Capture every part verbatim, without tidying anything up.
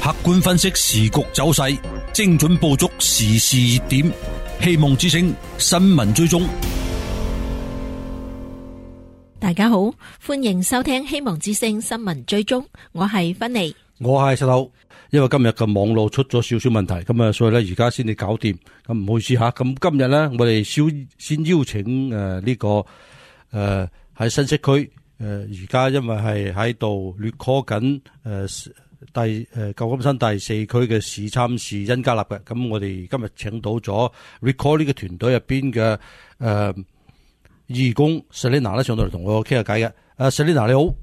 客觀分析時局走勢，精準捕捉時事熱點。希望之聲新聞追蹤。 大家好，歡迎收聽希望之聲新聞追蹤，我係芬妮， 我係石頭。因為今日嘅網絡出咗少少問題，咁啊，所以咧而家先至搞掂。咁唔好意思吓。咁今日咧，我哋先先邀請誒呢個誒喺新潟區誒，而家因為係喺度 recall 緊誒第誒舊金山第四區嘅市參事恩加納嘅。咁我哋今日請到咗 recall 呢個團隊入邊嘅誒義工 Selina 咧上到嚟同我傾下偈嘅。誒 Selina 你好。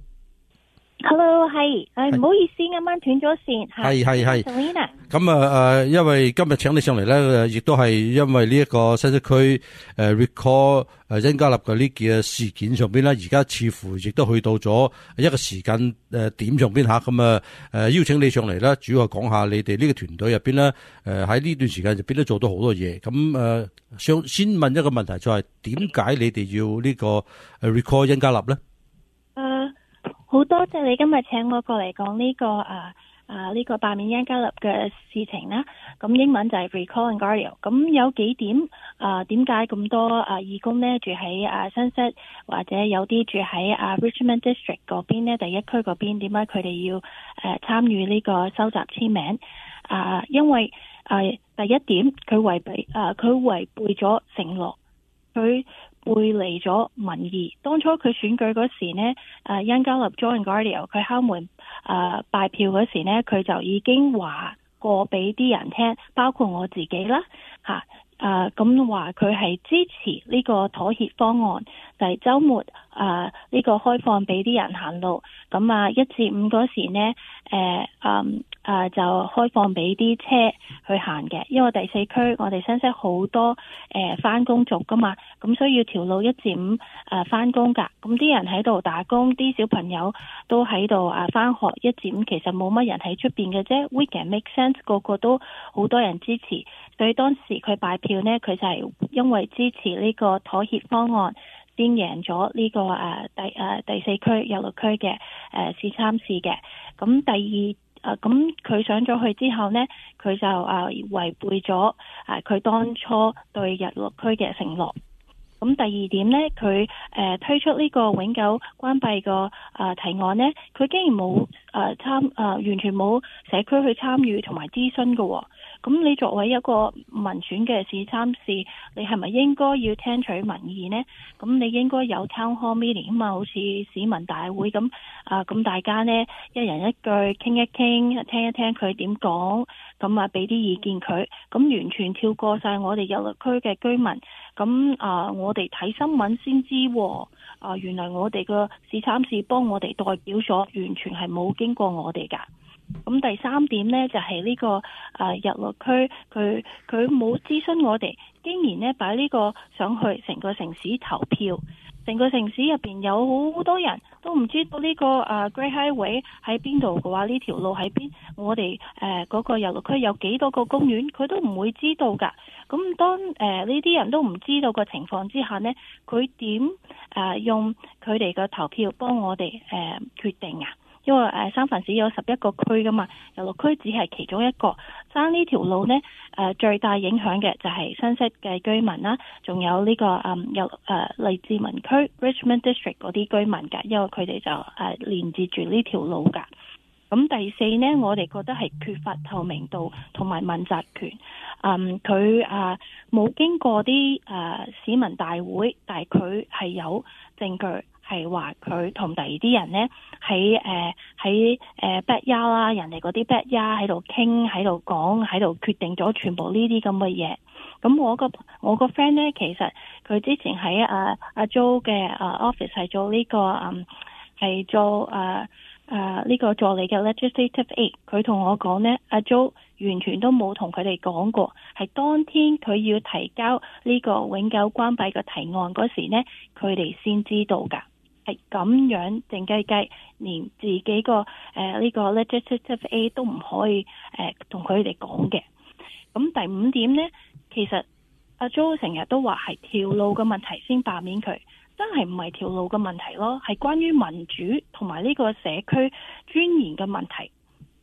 Hello， 係，誒唔好意思，啱啱斷咗線， 係係係 Selina。 咁啊誒，因為今日請你上嚟咧，亦都係因為呢一個新潟區誒 recall 誒恩加納嘅呢件事件上邊咧，而家似乎亦都去到咗一個時間誒點上邊吓，咁啊誒邀請你上嚟咧，主要係講下你哋呢個團隊入邊咧，誒喺呢段時間入邊都做到好多嘢。咁誒，想先問一個問題，就係點解你哋要呢個誒 recall 恩加納咧？ 誒，好多謝你今日請我過嚟講呢個誒誒呢個罷免恩加納嘅事情啦。咁英文就係 Recall Ontario。咁有幾點誒點解咁多誒義工呢住喺誒新潟，或者有啲住喺誒 Richmond District 嗰邊呢，第一區嗰邊，點解佢哋要誒參與呢個收集簽名？誒，因為誒第一點佢違背誒佢違背咗承諾，佢背離咗民意。當初佢選舉嗰時呢，誒恩加納 Joe Engardio 佢敲門誒拜票嗰時呢，佢就已經話過俾啲人聽，包括我自己啦嚇誒咁話佢係支持呢個妥協方案，就係週末誒呢、呃這個開放俾啲人行路。咁啊一至五嗰時呢，誒嗯誒就開放俾啲車去行嘅，因為第四區我哋新潟好多誒返工族噶嘛，咁需要條路一至五誒返工噶，咁啲人喺度打工，啲小朋友都喺度誒返學，一至五其實冇乜人喺出邊嘅啫。Weekend make sense， 個個都好多人支持，所以當時佢拜票呢，佢就係因為支持呢個妥協方案，先贏咗呢個誒、呃、第誒、呃、第四區右綠區嘅誒市參事嘅。咁第二誒咁佢上咗去之後呢，佢就誒、呃、違背咗誒佢當初對日綠區嘅承諾。咁第二點呢，佢誒、呃、推出呢個永久關閉個誒提案呢，佢竟然冇誒參誒完全冇社區去參與同埋諮詢嘅喎。咁你作為一個民選嘅市參事，你係咪應該要聽取民意呢？咁你應該有 town hall meeting 啊嘛，好似市民大會咁啊，咁大家呢一人一句傾一傾，聽一聽佢點講，咁啊俾啲意見佢，咁完全跳過晒我哋右綠區嘅居民。咁啊，我哋睇新聞先知，啊原來我哋個市參事幫我哋代表咗，完全係冇經過我哋噶。咁第三點呢，就係、是、呢、這個誒、呃、日綠區，佢佢冇諮詢我哋，竟然呢擺呢個上去成個城市投票，成個城市入邊有好多人都唔知道呢、這個誒、呃、Great Highway 喺邊度嘅話，呢條路喺邊，我哋誒嗰個日綠區有幾多個公園，佢都唔會知道噶。咁當誒呢啲人都唔知道嘅情況之下呢，佢點誒用佢哋嘅投票幫我哋誒、呃、決定啊？因為誒三藩市有十一個區噶嘛，右綠區只係其中一個。爭呢條路呢，誒、呃、最大影響嘅就係新潟嘅居民啦，仲有呢、這個誒有誒利治文區 Richmond District 嗰啲居民㗎，因為佢哋就誒、呃、連接住呢條路㗎。咁第四呢，我哋覺得係缺乏透明度同埋問責權。嗯，佢誒冇經過啲誒、呃、市民大會，但係佢係有證據。係話佢同第二啲人呢喺誒喺誒 backyard 啦，人哋嗰啲 backyard 喺度傾，喺度講，喺度決定咗全部呢啲咁嘅嘢。咁我個我個 friend 呢，其實佢之前喺阿阿 Joe 嘅誒 office 係做呢、這個嗯係做誒誒呢個助理嘅 legislative aid。佢同我講呢，阿 Joe 完全都冇同佢哋講過，係當天佢要提交呢個永久關閉嘅提案嗰時呢，佢哋先知道㗎。係咁樣靜雞雞，連自己個誒呢個 legislative aid 都唔可以誒同佢哋講嘅。咁第五點呢，其實阿 Joe 成日都話係條路嘅問題先罷免佢，真係唔係條路嘅問題咯，係關於民主同埋呢個社區尊嚴嘅問題。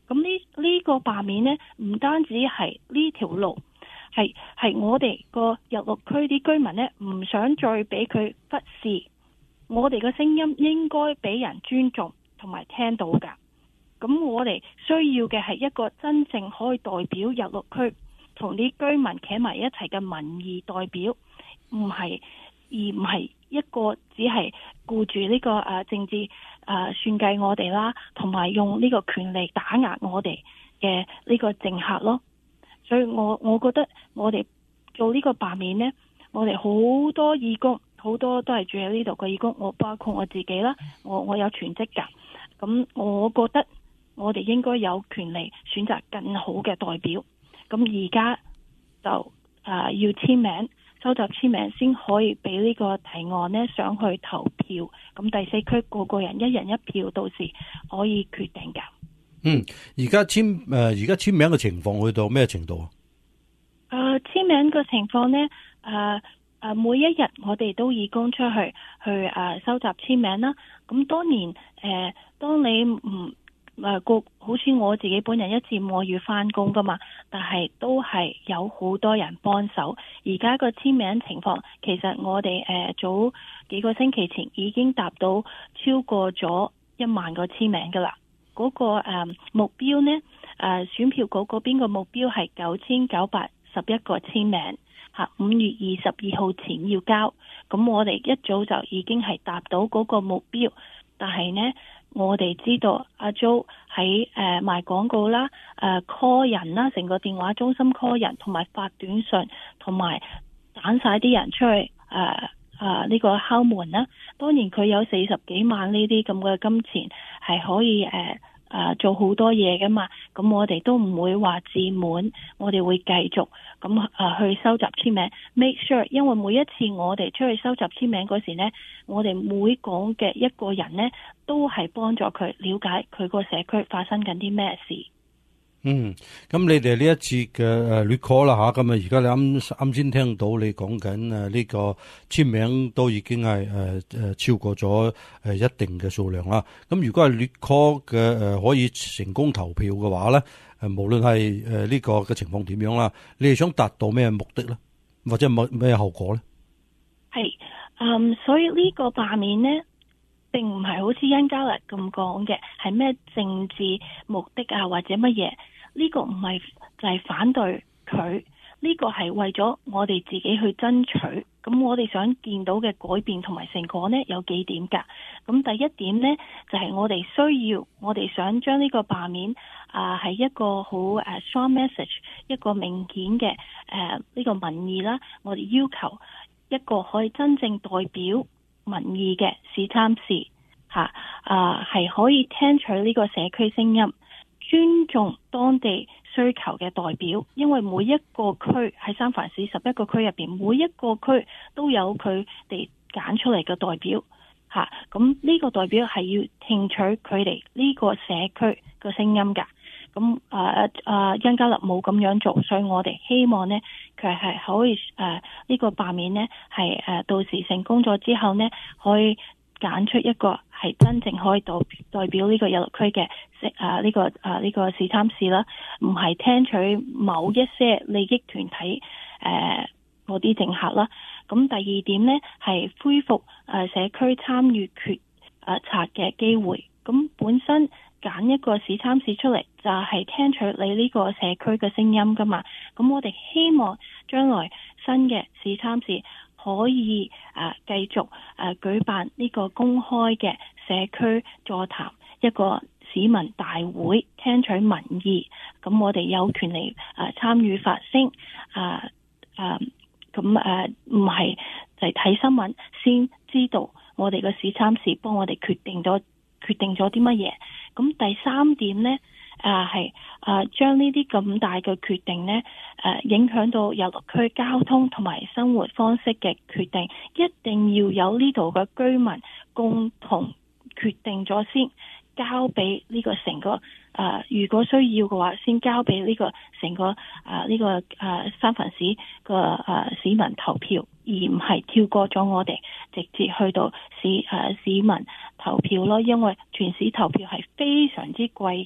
咁呢呢個罷免呢，唔單止係呢條路，係係我哋個日綠區啲居民呢，唔想再俾佢忽視，我哋嘅聲音應該俾人尊重同埋聽到㗎。咁我哋需要嘅係一個真正可以代表日綠區同啲居民企埋一齊嘅民意代表，唔係而唔係一個只係顧住呢個誒政治誒算計我哋啦，同埋用呢個權力打壓我哋嘅呢個政客咯。所以我我覺得我哋做呢個罷免呢，我哋好多義工，好多都係住喺呢度嘅義工，我包括我自己啦，我我有全職㗎。咁我覺得我哋應該有權利選擇更好嘅代表。咁而家就誒、呃、要簽名，收集簽名先可以俾呢個提案呢上去投票。咁第四區個個人一人一票，到時可以決定㗎。 嗯，而家簽誒而家簽名嘅情況去到咩程度啊？ 誒、呃、簽名嘅情況呢，誒、呃、誒每一日我哋都義工出去去誒、呃、收集簽名啦。咁當年誒、呃，當你唔誒個好似我自己本人一至五我要翻工噶嘛，但係都係有好多人幫手。而家個簽名情況，其實我哋誒、呃、早幾個星期前已經達到超過咗一萬個簽名噶啦。嗰、那個誒、呃、目標呢，誒、呃、選票局嗰邊個目標係九千九百十一個簽名，吓五月二十二號前要交。咁我哋一早就已經係達到嗰個目標，但係呢，我哋知道阿 Jo 喺誒賣廣告啦，誒、呃、call 人啦，成個電話中心 call 人，同埋發短信，同埋揀晒啲人出去誒誒呢個敲門啦。當然佢有四十幾萬呢啲咁嘅金錢係可以誒。呃誒、啊、做好多嘢噶嘛，咁我哋都唔會話自滿，我哋會繼續咁誒、啊、去收集簽名 ，make sure， 因為每一次我哋出去收集簽名嗰時呢，我哋每講嘅一個人呢，都係幫助佢了解佢個社區發生緊啲咩事。 嗯，咁你哋呢一次嘅誒 recall 啦吓，咁啊而家你啱啱先聽到你講緊誒呢個簽名都已經係誒誒超過咗誒一定嘅數量啦。咁如果係 recall 嘅誒可以成功投票嘅話咧，誒無論係誒呢個嘅情況點樣啦，你哋想達到咩目的咧，或者冇咩後果咧？係， 嗯，所以呢個罷免呢，並唔係好似恩加勒咁講嘅，係咩政治目的啊，或者乜嘢？呢個唔係就係反對佢，呢個係為咗我哋自己去爭取。咁我哋想見到嘅改變同埋成果呢，有幾點㗎？咁第一點呢，就係我哋需要，我哋想將呢個罷免啊係一個好誒 strong message，一個明顯嘅誒呢個民意啦。我哋要求一個可以真正代表民意嘅市參事嚇啊，係可以聽取呢個社區聲音，尊重當地需求嘅代表，因為每一個區喺三藩市十一個區入邊，每一個區都有佢哋揀出嚟嘅代表嚇。咁呢個代表係要聽取佢哋呢個社區嘅聲音㗎。咁啊啊，恩加勒冇咁樣做，所以我哋希望呢，佢係可以誒呢、啊呢個罷免呢係誒、啊、到時成功咗之後呢，可以揀出一個係真正可以代代表呢個日綠區嘅啊呢、呢個啊呢、呢個市參事啦，唔係聽取某一些利益團體誒嗰啲政客啦。咁第二點呢，係恢復誒社區參與決誒策嘅機會。咁本身揀一個市參事出嚟，就係、是、聽取你呢個社區嘅聲音噶嘛。咁我哋希望將來新嘅市參事可以誒繼續誒舉辦呢個公開嘅社區座談，一個市民大會，聽取民意。咁我哋有權利誒參與發聲。誒誒咁誒唔係就係睇新聞先知道我哋嘅市參事幫我哋決定咗決定咗啲乜嘢。咁第三點呢，誒係誒將呢啲咁大嘅決定呢，誒、啊、影響到日綠區交通同埋生活方式嘅決定，一定要有呢度嘅居民共同決定咗先，交俾呢個成個誒、啊，如果需要嘅話，先交俾呢個成個誒呢、啊這個誒、啊、三藩市個誒、啊、市民投票，而唔係跳過咗我哋，直接去到市誒、啊、市民投票咯。因為全市投票係非常之貴㗎，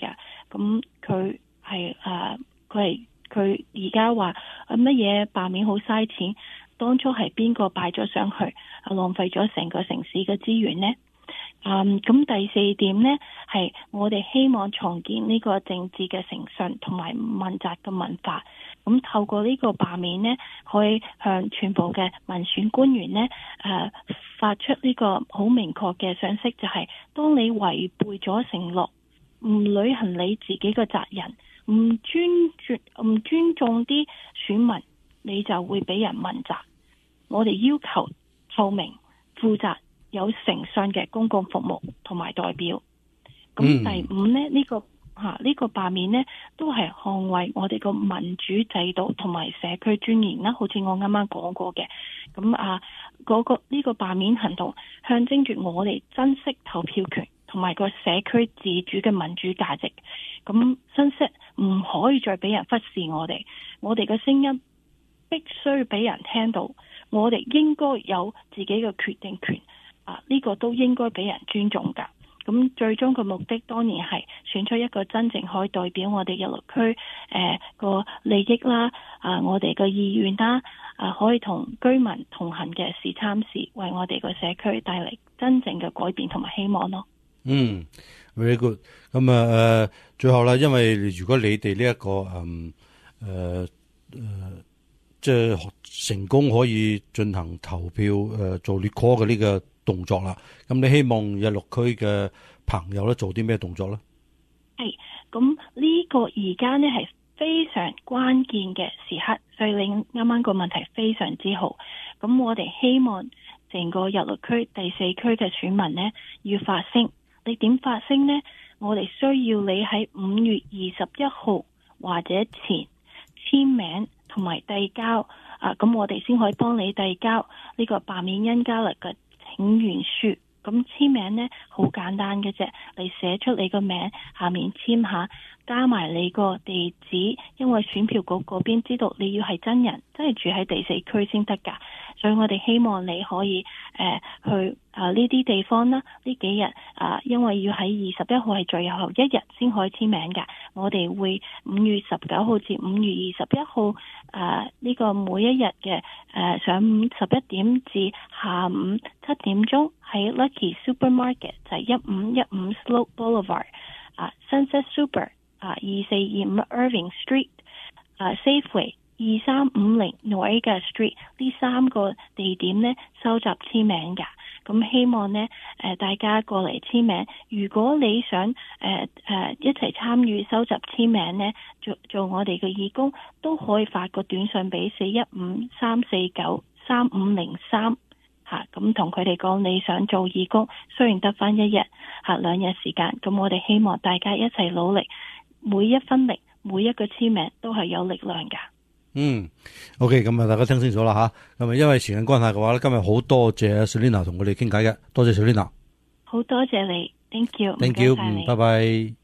咁佢係誒佢係佢而家話乜嘢罷免好嘥錢，當初係邊個擺咗上去，浪費咗成個城市嘅資源呢？嗯，咁第四點呢，係我哋希望重建呢個政治嘅誠信同埋問責嘅文化。咁透過呢個罷免呢，可以向全部嘅民選官員呢，誒、呃、發出呢個好明確嘅信息，就係、是、當你違背咗承諾，唔履行你自己嘅責任，唔尊尊唔尊重啲選民，你就會俾人問責。我哋要求透明、負責、有誠信嘅公共服務同埋代表。咁第五呢，呢、呢個吓呢、呢個罷免呢，都係捍衛我哋個民主制度同埋社區尊嚴啦。好似我啱啱講過嘅，咁啊嗰、嗰個呢、呢個罷免行動象徵住我哋珍惜投票權同埋個社區自主嘅民主價值。咁珍惜唔可以再俾人忽視我哋，我哋嘅聲音必須俾人聽到，我哋應該有自己嘅決定權。啊！呢、這個都應該俾人尊重㗎。咁最終嘅目的當然係選出一個真正可以代表我哋日落區誒個利益啦，啊我哋嘅意願啦，啊可以同居民同行嘅事參事，為我哋個社區帶嚟真正嘅改變同埋希望咯。 嗯 very good。咁啊誒，最後啦，因為如果你哋呢一個嗯誒誒，即係成功可以進行投票誒、呃、做 recall 嘅呢個動作啦，咁你希望日落區嘅朋友咧做啲咩動作咧？ 係，咁呢個而家呢係非常關鍵嘅時刻，所以你啱啱個問題非常之好。咁我哋希望成個日落區第四區嘅選民呢要發聲。你點發聲呢？我哋需要你喺五月二十一號或者前簽名同埋遞交啊，咁我哋先可以幫你遞交呢個罷免恩加勒嘅請願書。咁簽名呢好簡單嘅啫，你寫出你個名，下面簽下，加埋你個地址，因為選票局嗰邊知道你要係真人，真係住喺第四區先得噶。所以我哋希望你可以誒、呃、去啊呢啲地方啦，呢幾日啊、呃，因為要喺二十一號係最後一日先可以簽名噶。我哋會五月十九號至五月二十一號啊呢個每一日嘅誒上午十一點至下午七點鐘喺 Lucky Supermarket 就係一五一五 Slope Boulevard 啊 Sunset Super 啊二四二五 Irving Street 啊 Safeway二三五零 Noega Street 呢三個地點呢收集簽名噶，咁希望呢誒、呃、大家過嚟簽名。如果你想誒誒、呃呃、一齊參與收集簽名呢，做做我哋嘅義工，都可以發個短信俾四一五三四九三五零三吓，咁同佢哋講你想做義工，雖然得翻一日吓兩日時間，咁我哋希望大家一齊努力，每一分力，每一個簽名都係有力量噶。 嗯 ，OK， 咁啊，大家聽清楚啦吓。咁啊，因為時間關係嘅話咧，今日好多謝 Selina 同我哋傾偈嘅，多謝 Selina。 好多謝你 ，Thank you，Thank you， 嗯， 拜拜。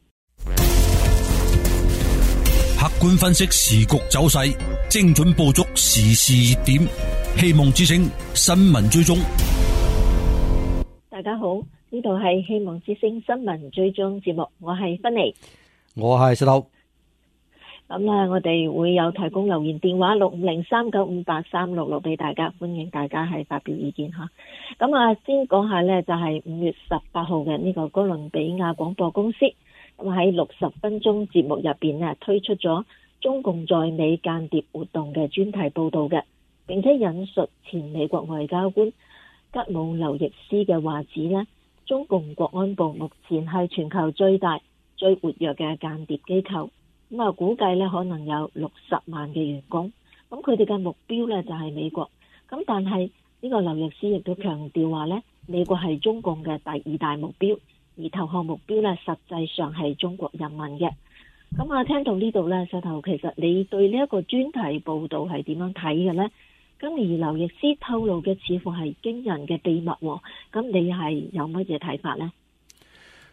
客觀分析時局走勢，精準捕捉時事熱點，希望之聲新聞追蹤。 大家好，呢度係希望之聲新聞追蹤節目，我係芬妮， 我係石頭。 咁咧，我哋會有提供留言電話六五零三九五八三六六俾大家，歡迎大家係發表意見吓。咁啊，先講下呢，就係五月十八號嘅呢個哥倫比亞廣播公司咁喺六十分鐘節目入邊呢，推出咗中共在美間諜活動嘅專題報道嘅，並且引述前美國外交官吉姆劉易斯嘅話指呢，中共國安部目前係全球最大最活躍嘅間諜機構。咁啊，估計咧可能有六十萬嘅員工，咁佢哋嘅目標咧就係美國。咁但係呢個劉易斯亦都強調話咧，美國係中共嘅第二大目標，而投降目標咧實際上係中國人民嘅。咁啊，聽到呢度咧，石頭，其實你對呢一個專題報導係點樣睇嘅呢？咁而劉易斯透露嘅似乎係驚人嘅秘密喎，咁你係有乜嘢睇法呢？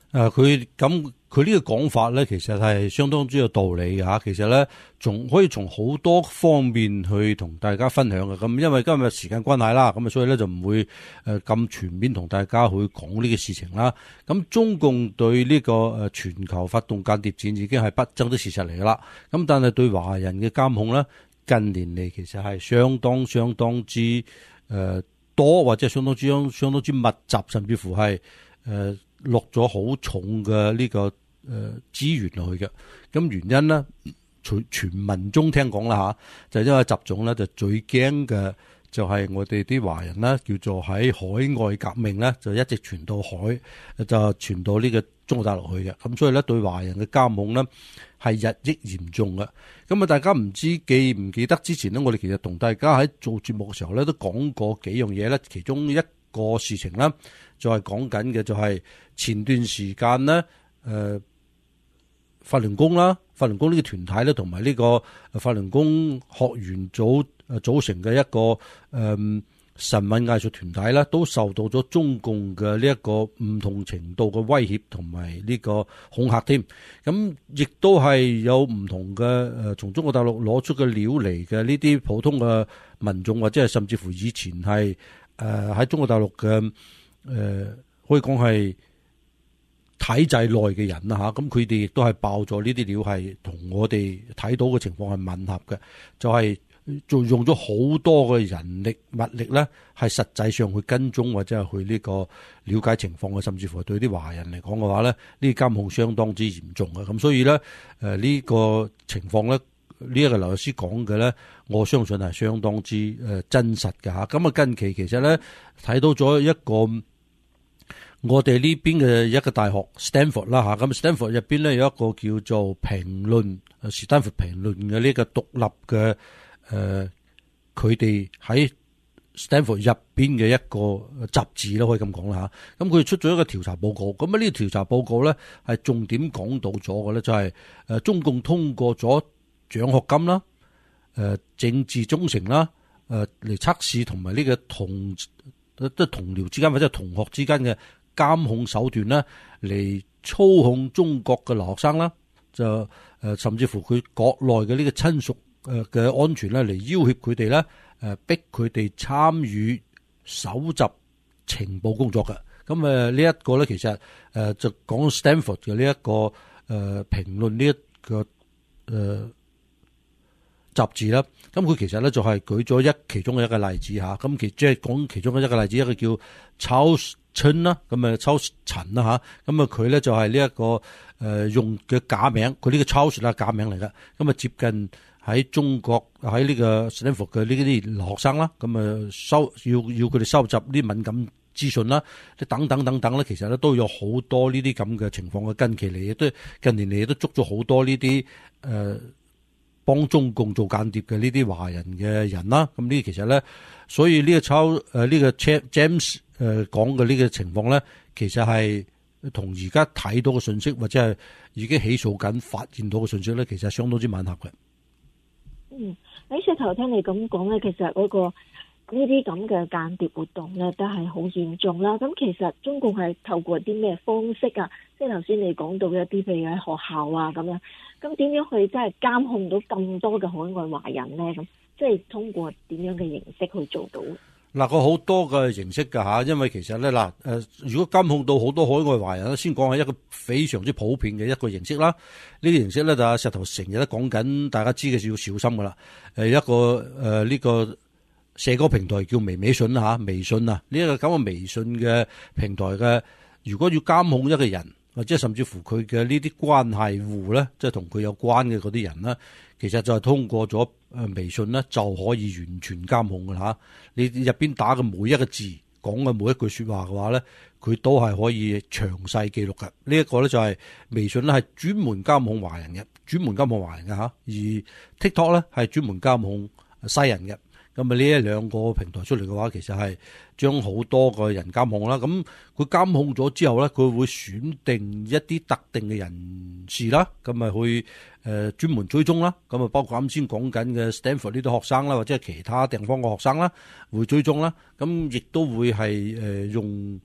誒，佢咁佢呢個講法咧，其實係相當之有道理嘅吓。其實咧，仲可以從好多方面去同大家分享嘅。咁因為今日時間關係啦，咁啊，所以咧就唔會誒咁全面同大家去講呢個事情啦。咁中共對呢個誒全球發動間諜戰已經係不爭的事實嚟噶啦。咁但係對華人嘅監控咧，近年嚟其實係相當相當之誒多，或者係相當之相當之密集，甚至乎係誒。呃落咗好重嘅呢個誒資源落去嘅，咁原因呢，隨傳聞中聽講啦吓，就因為習總咧就最驚嘅就係我哋啲華人呢，叫做喺海外革命咧就一直傳到海，就傳到呢個中國大陸去嘅，咁所以咧對華人嘅監控呢，係日益嚴重嘅。咁啊，大家唔知記唔記得之前呢，我哋其實同大家喺做節目嘅時候咧都講過幾樣嘢咧，其中一個事情咧就係講緊嘅就係前段時間呢，誒、呃、法輪功啦，法輪功呢個團體咧，同埋呢個法輪功學員組誒組成嘅一個誒、呃、神韻藝術團體咧，都受到咗中共嘅呢一個唔同程度嘅威脅同埋呢個恐嚇添。咁亦都係有唔同嘅誒，從中國大陸攞出嘅料嚟嘅呢啲普通嘅民眾，或者係甚至乎以前係誒喺中國大陸嘅誒、呃，可以講係體制內嘅人啦吓，咁佢哋亦都係爆咗呢啲料，係同我哋睇到嘅情況係吻合嘅，就係、是、做用咗好多嘅人力物力咧，係實際上去跟蹤或者係去呢個了解情況嘅，甚至乎對啲華人嚟講嘅話咧，呢啲監控相當之嚴重嘅，咁所以咧誒呢個情況咧，呢、這、一個劉律師講嘅咧，我相信係相當之誒真實嘅吓。咁啊近期其實咧睇到咗一個。我哋呢邊嘅一個大學 Stanford 啦吓，咁 Stanford 入邊咧有一個叫做評論，史丹佛評論嘅呢個獨立嘅誒，佢哋喺 Stanford 入邊嘅一個雜誌啦，可以咁講啦吓。咁佢出咗一個調查報告，咁啊呢個調查報告咧係重點講到咗嘅咧，就係誒中共通過咗獎學金啦、誒政治忠誠啦、誒嚟測試同埋呢個同即係同僚之間或者係同學之間嘅監控手段咧，嚟操控中國嘅留學生啦，就誒甚至乎佢國內嘅呢個親屬誒嘅安全咧，嚟要挾佢哋咧，誒逼佢哋參與搜集情報工作嘅。咁誒呢一個咧，其實誒就講 Stanford 嘅呢一個誒評論呢一個誒雜誌啦。咁佢其實咧就係舉咗一其中嘅一個例子吓，咁其即係講其中嘅一個例子，一個叫 Charles春啦，咁啊抽陳啦吓，咁啊佢咧就係呢一個誒用嘅假名，佢呢個 Charles 啦假名嚟嘅，咁啊接近喺中國喺呢個 Stanford 嘅呢啲留學生啦，咁啊收要要佢哋收集啲敏感資訊啦，等等等等咧，其實咧都有好多呢啲咁嘅情況嘅，近期嚟亦都近年嚟亦都捉咗好多呢啲誒幫中共做間諜嘅呢啲華人嘅人啦，咁呢其實咧，所以呢個抄誒呢個 James。誒講嘅呢個情況咧，其實係同而家睇到嘅信息，或者係已經起訴緊發現到嘅信息咧，其實係相當之吻合嘅。 嗯，喺石頭聽你咁講咧，其實嗰、那個呢啲咁嘅間諜活動咧，都係好嚴重啦。咁其實中共係透過啲咩方式啊？即係頭先你講到一啲，譬如喺學校啊咁樣，咁點樣去真係監控到咁多嘅海外華人咧？咁即係通過點樣嘅形式去做到？ 嗱，個好多嘅形式㗎吓，因為其實咧嗱，誒，如果監控到好多海外華人咧，先講係一個非常之普遍嘅一個形式啦。呢個形式咧就石頭成日都講緊，大家知嘅要小心㗎啦。誒，一個誒呢個社交平台叫微微信啦吓，微信啊，呢一個咁嘅微信嘅平台嘅，如果要監控一個人，或者甚至乎佢嘅呢啲關係戶咧，即係同佢有關嘅嗰啲人咧，其實就係通過咗誒微信咧，就可以完全監控㗎吓。你入邊打嘅每一個字，講嘅每一句說話嘅話咧，佢都係可以詳細記錄嘅。呢、這、一個咧就係微信咧係專門監控華人嘅，專門監控華人嘅吓。而 TikTok 咧係專門監控西人嘅。咁啊呢一兩個平台出嚟嘅話，其實係將好多個人監控啦。咁佢監控咗之後咧，佢會選定一啲特定嘅人士啦，咁啊去誒專門追蹤啦。咁啊包括啱先講緊嘅 Stanford 呢啲學生啦，或者係其他地方嘅學生啦，會追蹤啦。咁亦都會係誒用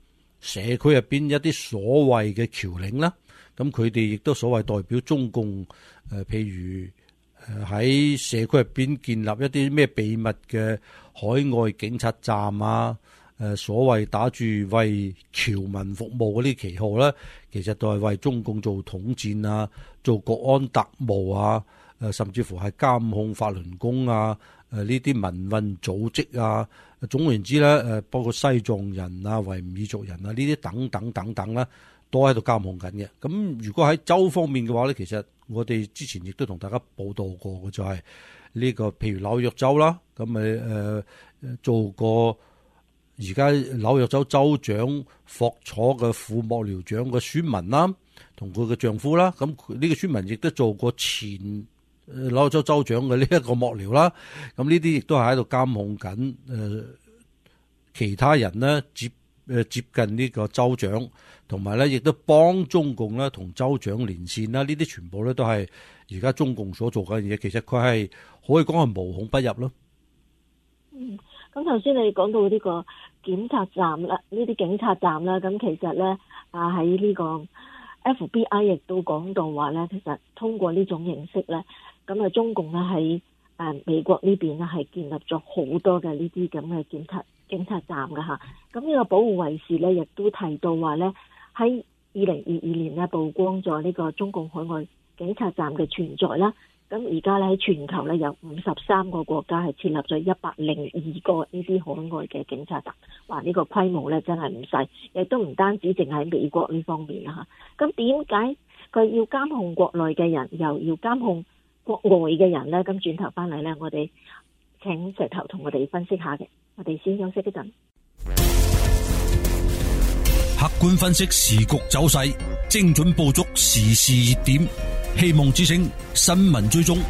社區入邊一啲所謂嘅僑領啦，咁佢哋亦都所謂代表中共，誒譬如誒喺社區入邊建立一啲咩秘密嘅海外警察站啊，誒所謂打住為僑民服務嗰啲旗號咧，其實都係為中共做統戰啊，做國安特務啊，誒甚至乎係監控法輪功啊，誒呢啲民運組織啊，總而言之咧，誒包括西藏人啊、維吾爾族人啊呢啲等等等等咧，都喺度監控緊嘅。咁如果喺州方面嘅話咧，其實我哋之前亦都同大家報道過嘅，就係呢個譬如紐約州啦，咁咪誒做過而家紐約州州長霍楚嘅副幕僚長嘅孫文啦，同佢嘅丈夫啦，咁呢個孫文亦都做過前紐約州州長嘅呢一個幕僚啦，咁呢啲亦都係喺度監控緊誒、呃、其他人呢接誒、呃、接近呢個州長，同埋咧亦都幫中共咧同州長連線啦，呢啲全部咧都係而家中共所做緊嘅嘢，其實佢係可以講係無孔不入咯。 嗯，咁頭先你講到呢個檢察站啦，呢啲警察站啦，咁其實咧啊喺呢個 F B I 亦都講到話咧，其實通過呢種形式咧，咁啊中共咧喺誒美國呢邊咧係建立咗好多嘅呢啲咁嘅檢察警察站㗎吓。咁呢個保護衛士咧亦都提到話咧，喺二零二二年咧曝光咗呢個中共海外警察站嘅存在啦。咁而家咧喺全球咧有五十三個國家係設立咗一百零二個呢啲海外嘅警察站，話呢個規模咧真係唔細，亦都唔單止淨喺美國呢方面啊嚇。咁點解佢要監控國內嘅人，又要監控國外嘅人咧？咁轉頭翻嚟咧，我哋請石頭同我哋分析下嘅。我哋先休息一陣。 客觀分析時局走勢，精準捕捉時事熱點。希望之聲新聞追蹤，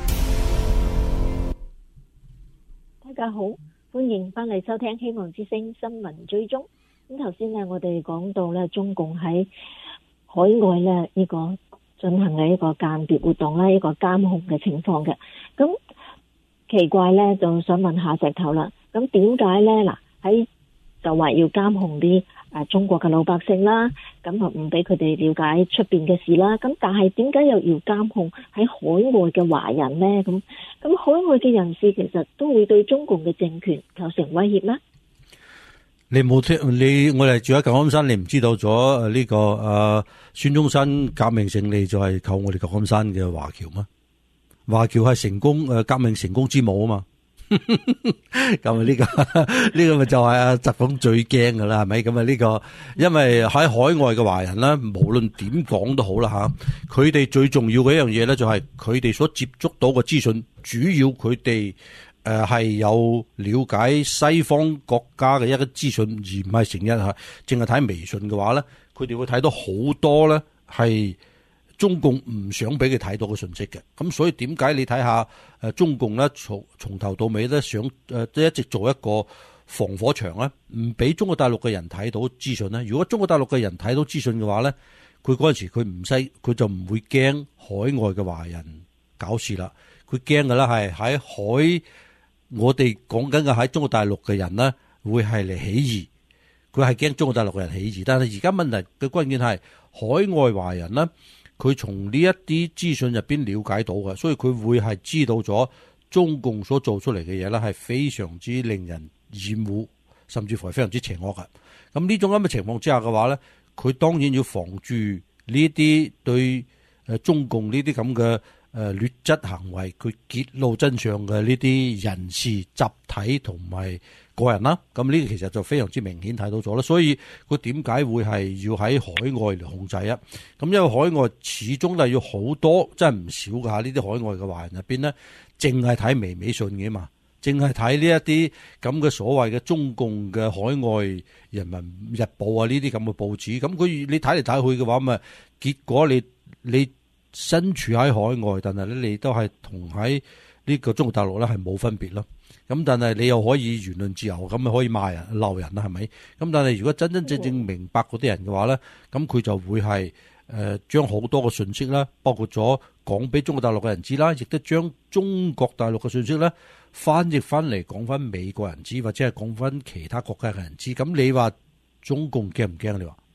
大家好，歡迎翻嚟收聽希望之聲新聞追蹤。咁頭先呢，我哋講到咧，中共喺海外咧呢個進行嘅一個間諜活動啦，一個監控嘅情況嘅。咁奇怪咧，就想問下石頭啦。咁點解咧？嗱，喺就話要監控啲誒中國嘅老百姓啦，咁啊唔俾佢哋了解出邊嘅事啦。咁但係點解又要監控喺海外嘅華人呢？咁咁海外嘅人士其實都會對中共嘅政權構成威脅咩？ 你冇聽你我哋住喺舊金山，你唔知道咗誒呢個誒孫中山革命勝利就係靠我哋舊金山嘅華僑咩？華僑係成功誒革命成功之母啊嘛。咁啊呢個呢個咪就係阿習總最驚噶啦，係咪？咁啊呢個因為喺海外嘅華人咧，無論點講都好啦吓，佢哋最重要嘅一樣嘢咧，就係佢哋所接觸到嘅資訊，主要佢哋誒係有了解西方國家嘅一個資訊，而唔係成日係淨係睇微信嘅話咧，佢哋會睇到好多咧係中共唔想俾佢睇到嘅信息嘅。咁所以點解你睇下誒中共咧從從頭到尾咧想誒都一直做一個防火牆咧，唔俾中國大陸嘅人睇到資訊咧。如果中國大陸嘅人睇到資訊嘅話咧，佢嗰陣時佢唔使佢就唔會驚海外嘅華人搞事啦。佢驚嘅啦係喺海我哋講緊嘅喺中國大陸嘅人咧會係嚟起義，佢係驚中國大陸嘅人起義。但係而家問題嘅關鍵係海外華人咧。佢從呢一啲資訊入邊了解到嘅，所以佢會係知道咗中共所做出嚟嘅嘢咧，係非常之令人厭惡，甚至乎係非常之邪惡嘅。咁呢種咁嘅情況之下嘅話咧，佢當然要防住呢啲對誒中共呢啲咁嘅誒劣質行為，佢揭露真相嘅呢啲人士集體同埋個人啦。咁呢個其實就非常之明顯睇到咗啦。所以佢點解會係要喺海外嚟控制啊？咁因為海外始終都係要好多，真係唔少㗎嚇。呢啲海外嘅華人入邊咧，淨係睇微微信嘅嘛，淨係睇呢一啲咁嘅所謂嘅中共嘅海外人民日報啊，呢啲咁嘅報紙。咁佢你睇嚟睇去嘅話，咪結果你你身處喺海外，但係咧你都係同喺呢個中國大陸咧係冇分別咯。咁但係你又可以言論自由，咁咪可以罵人鬧人啦，係咪？咁但係如果真真正正明白嗰啲人嘅話咧，咁佢就會係誒將好多嘅信息啦，包括咗講俾中國大陸嘅人知啦，亦都將中國大陸嘅信息咧翻譯翻嚟講翻美國人知，或者係講翻其他國家嘅人知。咁你話中共驚唔驚？你話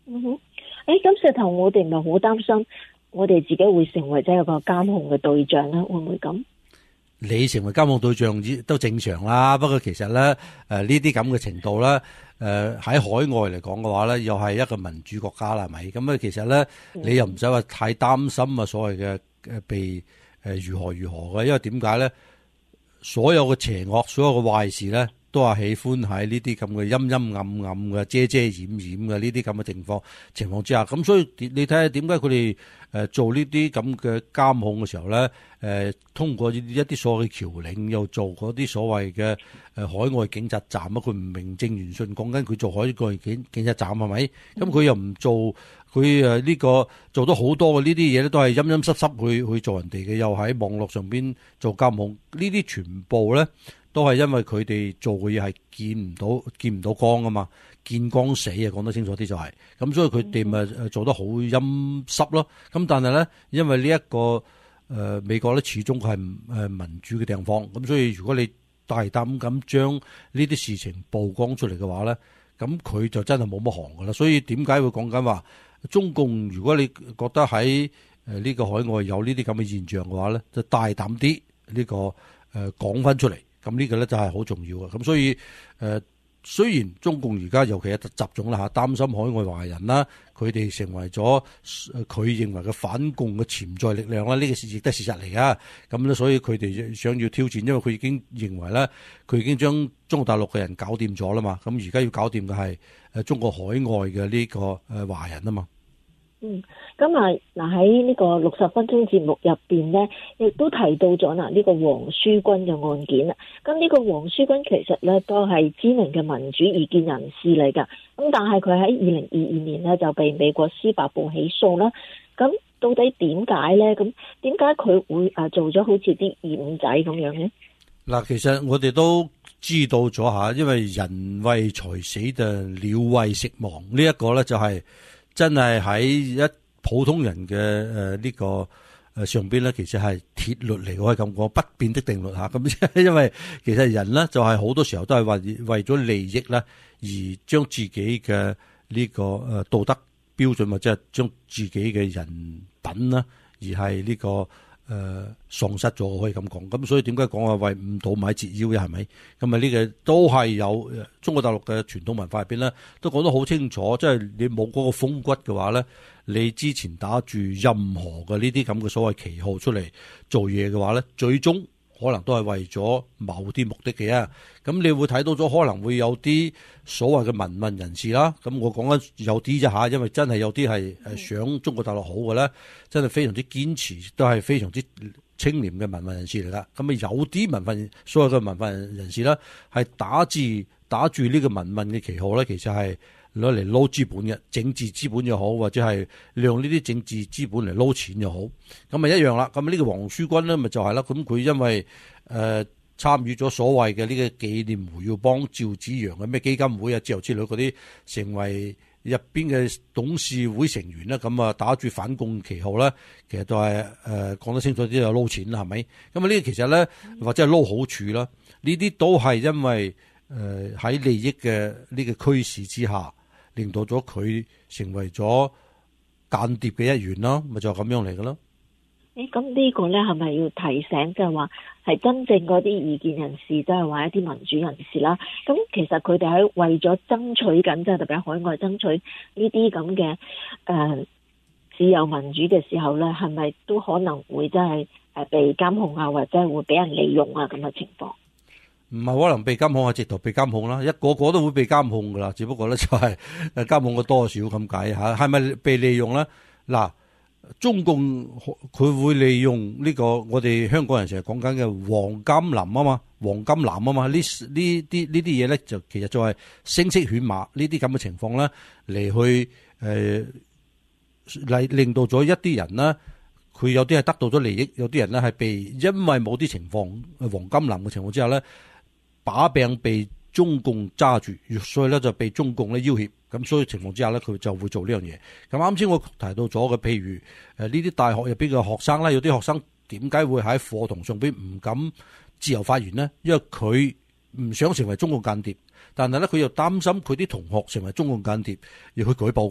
嗯哼，誒，咁石頭，我哋唔係好擔心，我哋自己會成為即係一個監控嘅對象咧，會唔會咁？ 你成為監控對象都正常啦，不過其實咧，誒呢啲咁嘅程度咧，誒、呃、喺海外嚟講嘅話咧，又係一個民主國家啦，係咪？咁啊，其實咧，你又唔使話太擔心啊，所謂嘅誒被誒、呃、如何如何嘅，因為點解咧？所有嘅邪惡，所有嘅壞事咧，都係喜歡喺呢啲咁嘅陰陰暗暗嘅遮遮掩掩嘅呢啲咁嘅情況情況之下，咁所以你睇下點解佢哋誒做呢啲咁嘅監控嘅時候咧，誒、呃、通過一啲所謂嘅橋嶺，又做嗰啲所謂嘅誒海外警察站啊，佢唔名正言順講緊佢做海外警警察站係咪？咁佢又唔做，佢誒呢個做咗好多嘅呢啲嘢咧，都係陰陰濕濕去去做人哋嘅，又喺網絡上邊做監控，呢啲全部咧。都係因為佢哋做嘅嘢係見唔到見唔到光啊嘛，見光死啊，講得清楚啲就係、是，咁所以佢哋咪做得好陰濕咯。咁但係咧，因為呢、這、一個誒、呃、美國咧始終佢係誒民主嘅地方，咁所以如果你大膽咁將呢啲事情曝光出嚟嘅話咧，咁佢就真係冇乜行噶啦。所以點解會講緊話中共？如果你覺得喺誒呢個海外有呢啲咁嘅現象嘅話咧，就大膽啲呢個誒講翻出嚟。咁呢個咧就係好重要嘅，咁所以誒、呃，雖然中共而家尤其係習總啦嚇，擔心海外華人啦，佢哋成為咗佢認為嘅反共嘅潛在力量啦，呢、這個事亦都係事實嚟噶。咁咧，所以佢哋想要挑戰，因為佢已經認為咧，佢已經將中國大陸嘅人搞掂咗啦嘛。咁而家要搞掂嘅係誒中國海外嘅呢個誒華人啊嘛。 嗯，咁啊嗱喺呢個六十分鐘節目入邊咧，亦都提到咗嗱呢個黃舒君嘅案件啦。咁呢個黃舒君其實咧都係知名嘅民主異見人士嚟噶。咁但係佢喺二零二二年咧就被美國司法部起訴啦。咁到底點解咧？咁點解佢會誒做咗好似啲二五仔咁樣咧？ 嗱，其實我哋都知道咗吓，因為人為財死就鳥為食亡，呢一個咧就係、是。真係喺一普通人嘅誒呢個誒上邊咧，其實係鐵律嚟，可以咁講，不變的定律吓。咁因為其實人咧就係好多時候都係為為咗利益咧，而將自己嘅呢個誒道德標準或者係將自己嘅人品啦，而係呢個。誒、呃，喪失咗可以咁講，咁所以點解講話為誤倒買折腰嘅係咪？咁啊呢個都係有中國大陸嘅傳統文化入邊咧，都講得好清楚，即係你冇嗰個風骨嘅話咧，你之前打住任何嘅呢啲咁嘅所謂旗號出嚟做嘢嘅話咧，最終可能都係為咗某啲目的嘅啊。咁你會睇到咗可能會有啲所謂嘅民運人士啦。咁我講緊有啲啫吓，因為真係有啲係誒想中國大陸好嘅咧，真係非常之堅持，都係非常之清廉嘅民運人士嚟噶。咁啊有啲民運所謂嘅民運人士咧，係打住打住呢個民運嘅旗號咧，其實係攞嚟撈資本嘅政治資本又好，或者係利用呢啲政治資本嚟撈錢又好，咁咪一樣啦。咁呢個黃舒君咧，咪就係啦。咁佢因為誒、呃、參與咗所謂嘅呢個紀念胡耀邦、趙紫陽嘅咩基金會啊之後之類嗰啲，成為入邊嘅董事會成員啦。咁啊打住反共旗號咧，其實都係誒講得清楚啲，就撈錢啦，係咪？咁啊呢個其實咧，或者係撈好處啦，呢啲都係因為誒喺、呃、利益嘅呢個驅使之下。令到咗佢成為咗間諜嘅一員咯，咪就係咁樣嚟嘅咯。 誒，咁呢個咧係咪要提醒，就係話係真正嗰啲異見人士，即係話一啲民主人士啦。咁其實佢哋喺為咗爭取緊，即係特別喺海外爭取呢啲咁嘅誒自由民主嘅時候咧，係咪都可能會真係誒被監控啊，或者係會俾人利用啊咁嘅情況？ 唔係可能被監控，係直頭被監控啦，一個個都會被監控噶啦，只不過咧就係誒監控嘅多少咁解吓，係咪被利用咧？嗱，中共佢會利用呢個我哋香港人成日講緊嘅黃金林啊嘛，黃金藍啊嘛，呢呢啲呢啲嘢咧就其實就係聲色犬馬呢啲咁嘅情況咧嚟去誒嚟令到咗一啲人呢，佢有啲係得到咗利益，有啲人咧係被因為某啲情況黃金藍嘅情況之下咧。把柄被中共揸住，所以咧就被中共咧要挾，咁所以情況之下咧，佢就會做呢樣嘢。咁啱先我提到咗嘅，譬如誒呢啲大學入邊嘅學生啦，有啲學生點解會喺課堂上邊唔敢自由發言呢？因為佢唔想成為中共間諜，但係咧佢又擔心佢啲同學成為中共間諜，要去舉報佢，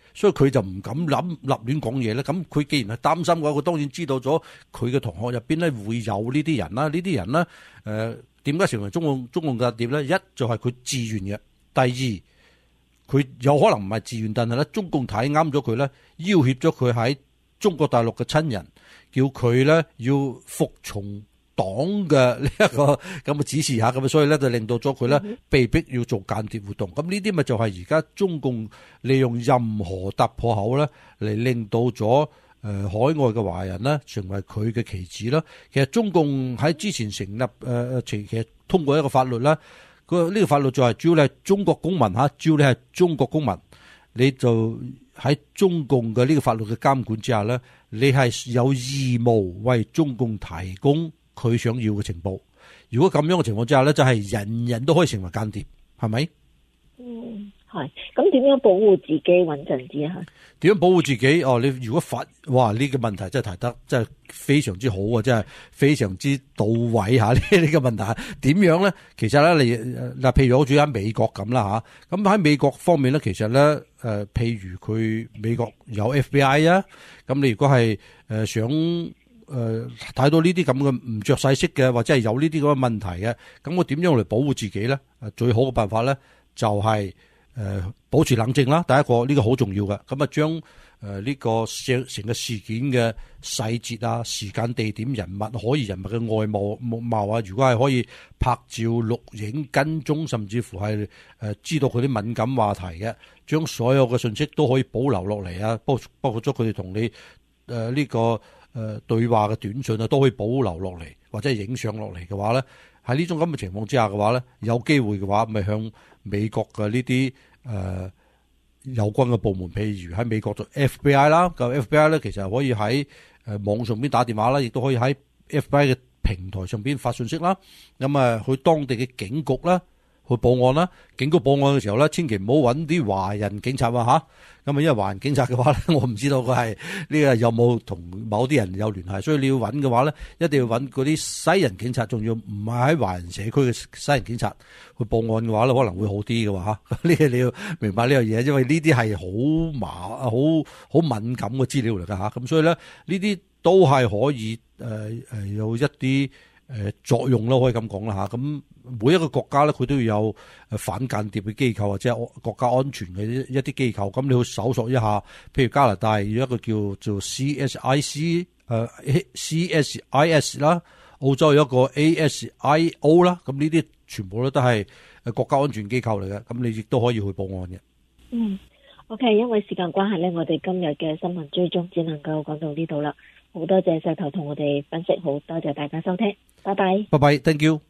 所以佢就唔敢諗立亂講嘢咧。咁佢既然係擔心嘅話，佢當然知道咗佢嘅同學入邊咧會有呢啲人啦。呢啲人咧，誒點解成為中共中共間諜咧？一就係佢自願嘅，第二佢有可能唔係自願，但係咧中共睇啱咗佢咧，要挾咗佢喺中國大陸嘅親人，叫佢咧要服從黨嘅呢一個咁嘅指示下，咁所以咧就令到咗佢咧被逼要做間諜活動。咁呢啲咪就係而家中共利用任何突破口咧嚟令到咗誒、呃、海外嘅華人咧成為佢嘅棋子啦。其實中共喺之前成立誒誒，其實通過一個法律啦，個呢個法律就係只要你係中國公民吓，只要你係中國公民，你就喺中共嘅呢個法律嘅監管之下咧，你係有義務為中共提供佢想要嘅情報。如果咁樣嘅情況之下咧，就係、是、人人都可以成為間諜，係咪？ 嗯，係。咁點樣保護自己穩陣啲啊？ 點樣保護自己？哦，你如果發，哇！呢、這個問題真係提得真係非常之好啊，真係非常之到位吓。呢、這、呢個問題點樣咧？其實咧，你嗱，譬如好似喺美國咁啦吓，咁喺美國方面咧，其實咧，誒、呃，譬如佢美國有 F B I 啊，咁你如果係誒、呃、想。誒、呃，睇到呢啲咁嘅唔着細色嘅，或者係有呢啲咁嘅問題嘅，咁我點樣嚟保護自己咧？誒，最好嘅辦法咧就係、是、誒、呃、保持冷靜啦。第一個呢、這個好重要嘅，咁啊將誒呢個成成個事件嘅細節啊、時間、地點、人物、可疑人物嘅外貌貌啊，如果係可以拍照、錄影、跟蹤，甚至乎係誒、呃、知道佢啲敏感話題嘅，將所有嘅信息都可以保留落嚟啊，包包括咗佢哋同你誒呢、呃這個。誒、呃，對話嘅短信啊，都可以保留落嚟，或者係影相落嚟嘅話咧，喺呢種咁嘅情況之下嘅話咧，有機會嘅話，咪向美國嘅呢啲誒有關嘅部門，譬如喺美國做 F B I 啦，咁 F B I 咧其實可以喺誒網上邊打電話啦，亦都可以喺 F B I 嘅平台上邊發信息啦，咁啊去當地嘅警局啦。去報案啦！警局報案嘅時候咧，千祈唔好揾啲華人警察啊吓，咁啊，因為華人警察嘅話咧，我唔知道佢係呢個有冇同某啲人有聯繫，所以你要揾嘅話咧，一定要揾嗰啲西人警察，仲要唔係喺華人社區嘅西人警察去報案嘅話咧，可能會好啲嘅話吓。呢個你要明白呢樣嘢，因為呢啲係好麻好好敏感嘅資料嚟噶吓，咁所以咧呢啲都係可以誒誒、呃、有一啲。誒作用咯，可以咁講啦嚇。咁每一個國家咧，佢都要有誒反間諜嘅機構，或者係國家安全嘅一啲機構。咁你要搜索一下，譬如加拿大有一個叫做 C S I C 誒 C S I S 啦，澳洲有一個 A S I O 啦。咁呢啲全部咧都係誒國家安全機構嚟嘅。咁你亦都可以去報案嘅。嗯 ，OK，因為時間關係咧，我哋今日嘅新聞追蹤只能夠講到呢度啦。好多謝石頭同我哋分析，好多謝大家收聽，拜拜， 拜拜 ，thank you。